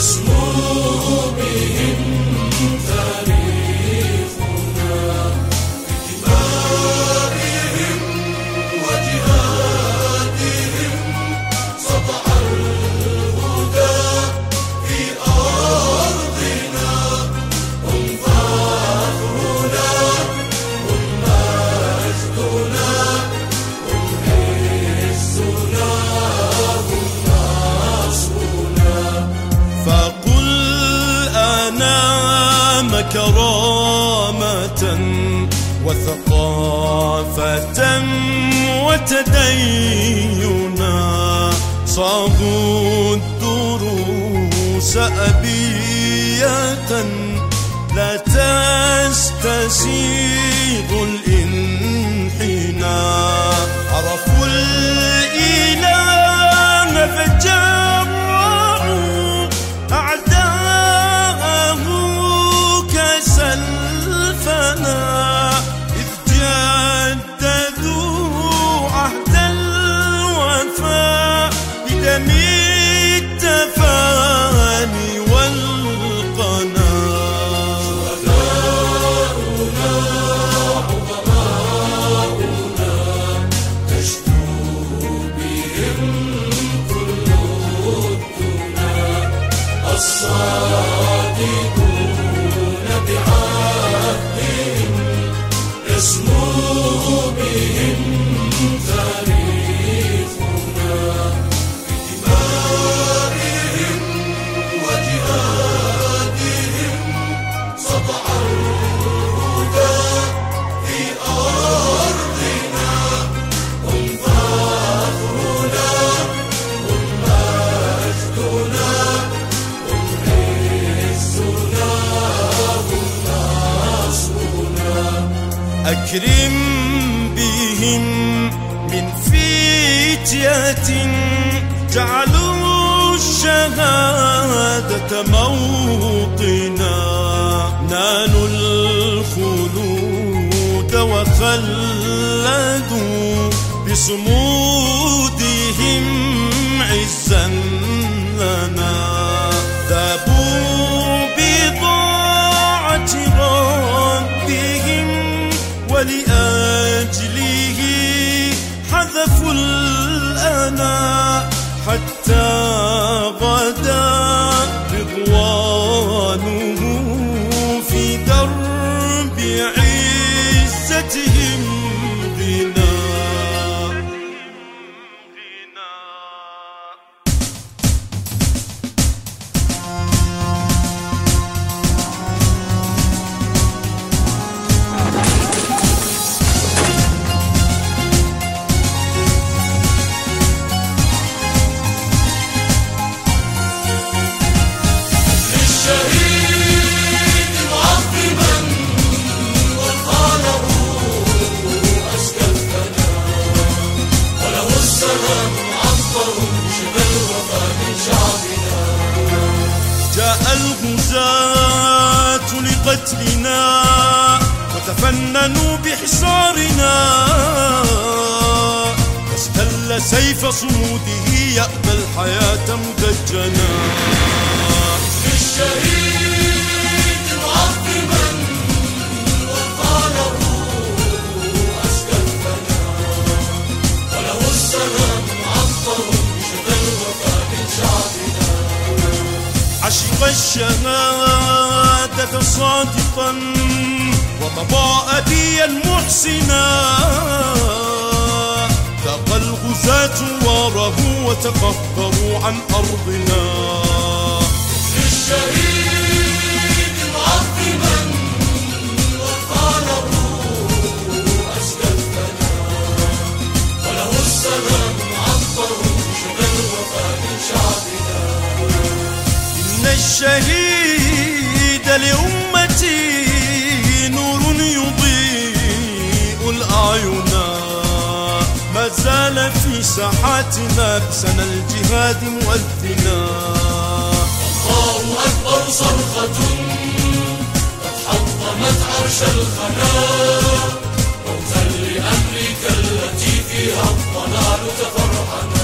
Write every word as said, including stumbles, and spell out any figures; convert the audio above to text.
يسمو بهم تاريخنا بدمائهم وجهادهم سطع الهدى في أرضنا. هم فخرنا، هم مجدنا، هم عزنا، هم نصرنا. فقل أنا كرامة وثقافة وتدينا صاغوا الدروس أبية لا تستسيغ الانحناء. عرفوا الإله فجرعوا أعداءه كسلفنا إذ جددوا عهد الوفاء بدم التفاني والقناة. شهداؤنا عظماؤنا تشدو بهم كل الدنا. الصادقون بعهدهم يسمو بهم تاريخنا بدمائهم وجهادهم سطع الهدى في أرضنا. هم فخرنا، هم مجدنا، هم عزنا، هم نصرنا. أكرم بهم من فتية جعلوا الشهادة موطنا. نالوا الخلود وخلدوا بصمودهم عزا لنا. ذابوا بضاعة ربهم ولأجله حذفوا الأنا حتى غدا رضوانه في درب عزتهم غنى. للشهيد معظما وقاله أزكى الثناء. وله السلام عطر شبه الوفا من شعبنا. جاء الغزاة لقتلنا وتفننوا بحصارنا. فاستل سيف صموده يأبى الحياة مدجنا. للشهيد معظما وقاله أزكى الثناء. وله السلام عطر شبه الوفا من شعبنا. عشق الشهادة صادقا ومضى أبيا محسنا. ذاق الغزاة واره وتقهقروا عن أرضنا. للشهيد معظما وقاله أزكى الثناء. وله السلام عطر شبه الوفا من شعبنا. إن الشهيد لأمتي نور يضيء الأعين. ما زال في ساحاتنا بسنى الجهاد مؤذنا. الله أكبر صرخة قد حطمت عرش الخنا. موتا لأمريكا التي فيها الضلال تفرعنا.